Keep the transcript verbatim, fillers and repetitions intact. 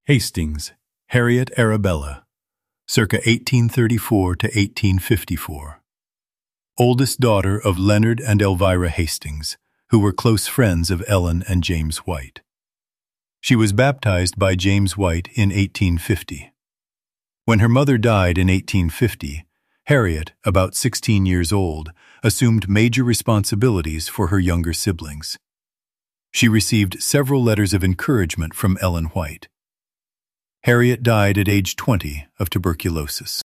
Hastings, Harriet Arabella, circa eighteen thirty-four to eighteen fifty-four. Oldest daughter of Leonard and Elvira Hastings, who were close friends of Ellen and James White. She was baptized by James White in eighteen fifty. When her mother died in eighteen fifty, Harriet, about sixteen years old, assumed major responsibilities for her younger siblings. She received several letters of encouragement from Ellen White. Harriet died at age twenty of tuberculosis.